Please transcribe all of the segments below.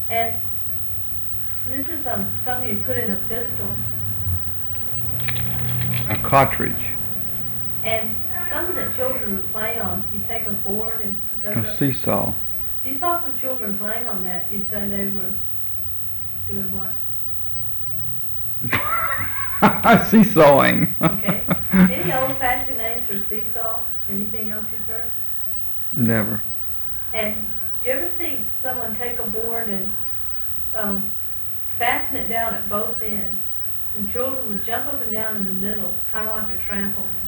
And this is something you put in a pistol. A cartridge. And something that children would play on. You take a board and go. A seesaw. If you saw some children playing on that, you'd say they were doing what? Seesawing. Okay. Any old-fashioned names for seesaw? Anything else you've heard? Never. And do you ever see someone take a board and fasten it down at both ends? And children would jump up and down in the middle, kind of like a trampoline.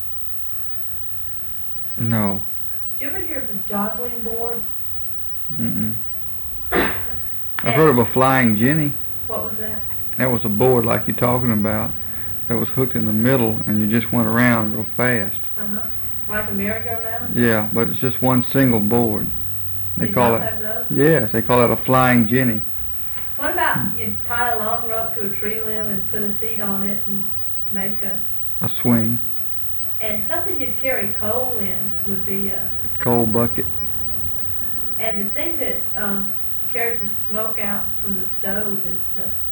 No. Did you ever hear of the joggling board? Mm-mm. I've heard of a flying Jenny. What was that? That was a board like you're talking about that was hooked in the middle and you just went around real fast. Uh-huh. Like a merry-go-round? Yeah, but it's just one single board. They Did call y'all it. have those? Yes, they call it a flying Jenny. What about you'd tie a long rope to a tree limb and put a seat on it and make A swing. and something you'd carry coal in would be Coal bucket. and the thing that carries the smoke out from the stove is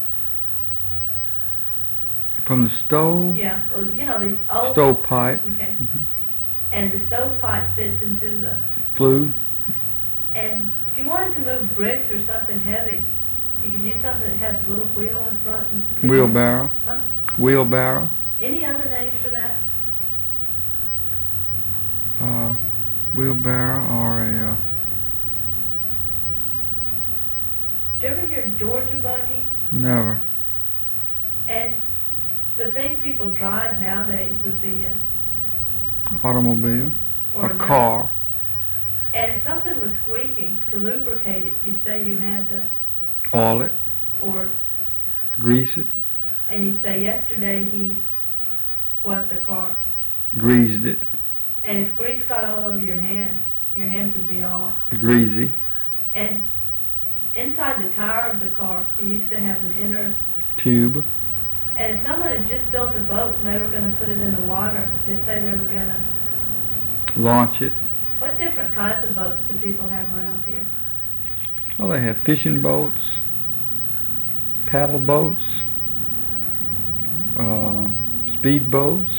From the stove? these old Stovepipe. Okay. And the stovepipe fits into the Flue. and if you wanted to move bricks or something heavy, you could use something that has a little wheel in front and Wheelbarrow. Huh? Wheelbarrow. Any other names for that? Wheelbarrow or a Did you ever hear Georgia buggy? never. And the thing people drive nowadays would be Automobile. or A car. And if something was squeaking, to lubricate it, you'd say you had to, Oil it. or, Grease it. and you'd say yesterday he, what the car. Greased it. And if grease got all over your hands would be all. Greasy. And inside the tire of the car, it used to have an inner, Tube. and if someone had just built a boat and they were going to put it in the water, they'd say they were going to, Launch it. what different kinds of boats do people have around here? Well, they have fishing boats, paddle boats, speed boats,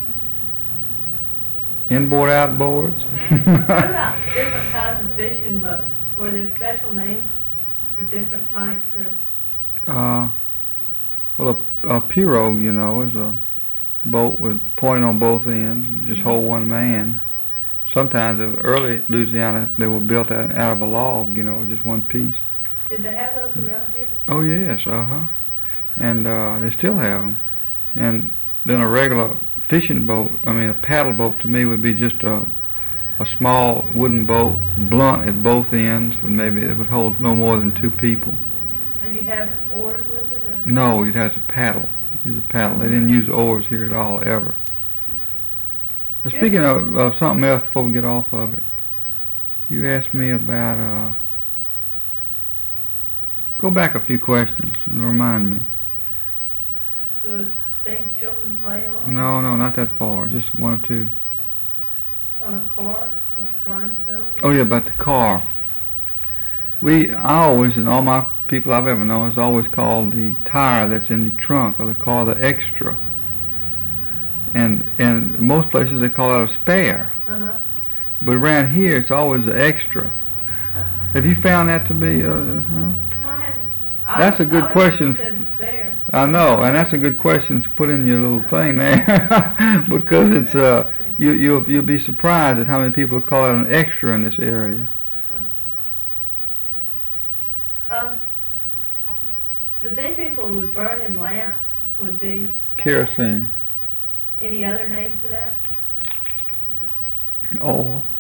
inboard outboards. What about different kinds of fishing boats? Were there special names for different types or? Well, a pirogue, is a boat with point on both ends, just hold one man. Sometimes in early Louisiana, they were built out of a log, just one piece. Did they have those around here? Oh yes, and they still have them. And then a regular fishing boat, a paddle boat to me would be just a small wooden boat, blunt at both ends, it would hold no more than 2 people. And you have oars with it? Or? No, you'd have to paddle. Use a paddle. They didn't use oars here at all, ever. Speaking of something else before we get off of it, you asked me about, go back a few questions and remind me. So things children play on? No, not that far, just 1 or 2. On a car? Like grindstone? Oh yeah, about the car. I always, and all my people I've ever known, has always called the tire that's in the trunk of the car the extra. And in most places they call it a spare. Uh-huh. But around here it's always the extra. Have you found that to be, No, I haven't. That's a good question. Said spare. I know, and that's a good question to put in your little thing there. Because it's, you'll be surprised at how many people call it an extra in this area. The thing people would burn in lamps would be Kerosene. any other name for that? Oil.